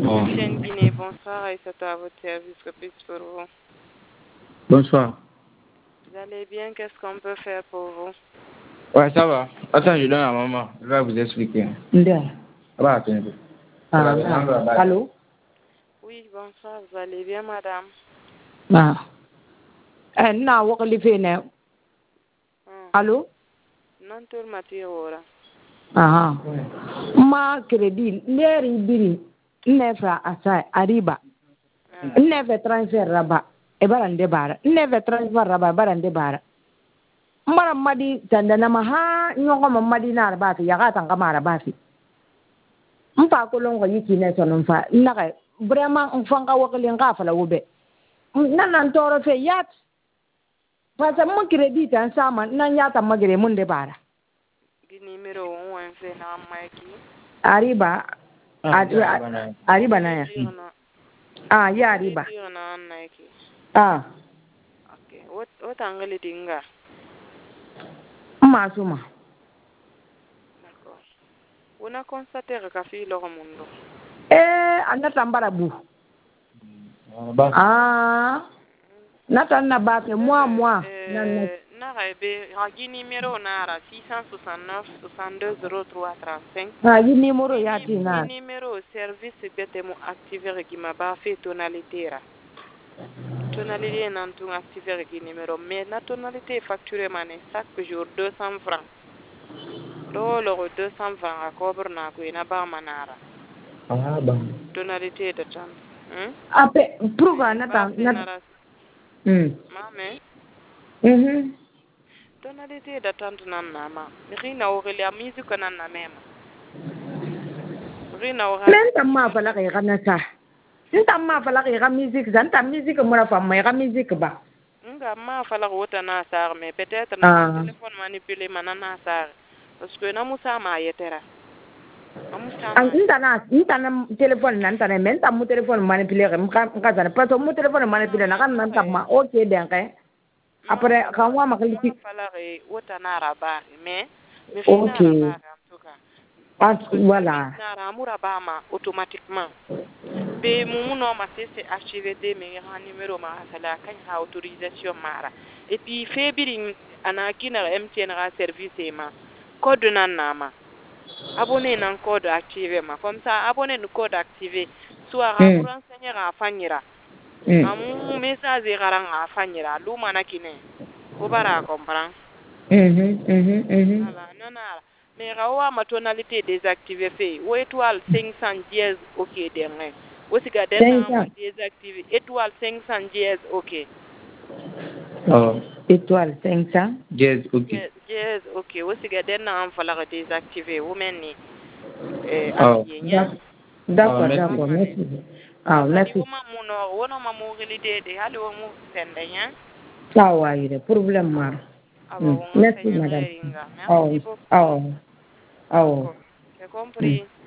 Oh. Etienne Guinée, bonsoir, et c'est à votre service, que puis-je pour vous? Bonsoir. Vous allez bien? Qu'est-ce qu'on peut faire pour vous? Ouais, ça va. Attends, je donne à maman. Je vais vous expliquer. Ça va, attends un peu. Allô? Oui, bonsoir, vous allez bien, madame? Na wakali fene. Allô? Non, tout le matin, ora. Ma crédit, neri biri, nefa asai, ariba. Nefe transfer raba, e barande bara. Nefe transfer raba, barande bara. Mara madi tandana maha, nyongo madi na rabati, yaga tanga mara bati. Mpa kolongo yiki ne sonumfa, naka, vraiment, mfanga wakali ngafa la ube. Nana ntoro fe yat. Pasa mo crédit en sama, nan yata magre munde bara. Numéro 1 fait na Mikey. Ariba Ariba na ya. Ya Ariba. Na Nike. Okay. What angle dinga? Masuma. D'accord. Una constaté que fi lo mundo. Anata mbarabu. Nata na ba ke moi. Na rebe ragi numéro nara 669 62 03 35. Ragi numéro ya tina. Numéro service bete mo activer qui m'a ba fait tonalité ra. Tonalité nan tu activer qui numéro mais na tonalité facturée mané chaque jour 200 francs. Lolo 200 francs a cobre na ko ina ba manara. Tonalité de temps. Ape pruva nata na. Mame. Tonalité de temps nan nama. Rina orelia musique nan na mema. Rina ora. Lenta ma fala ka kana sa. Nta ma fala ka musique, zanta musique mo la fama ka musique ba. Nga ma fala ko na sar mais peut-être na téléphone manipulé manana sar parce que na musa ma yetera. Nta na téléphone na nta na mais nta mo téléphone manipulé ka zana parce que mo téléphone manipulé na kan nta ma OK denke. Après quand moi ma kaliti fala ko na raba mais OK. en tout cas. Voilà. Na ramura ba ma automatiquement. Be muno ma c'est archivé de mais un numéro ma sala kan ha autorisation mara et puis febiri anakina MTN ra service ma code nan nama abonné nan code activé ma comme ça abonné no code activé soit ra pour renseigner ra fanyira amu message garang a fanyira lu manakine ko bara comprendre voilà nana mais rawa ma tonalité désactivé fait ou étoile 510 OK dernier aussi garden désactivé étoile 510 OK. Étoile 500 Yes, OK. Yes, OK. Aussi garden en fallait désactiver ou meni d'accord, merci. Merci. Wona mamu relité de hali wo mu sendenya. Sawa ire problème mar. Merci madame. Merci beaucoup. C'est compris.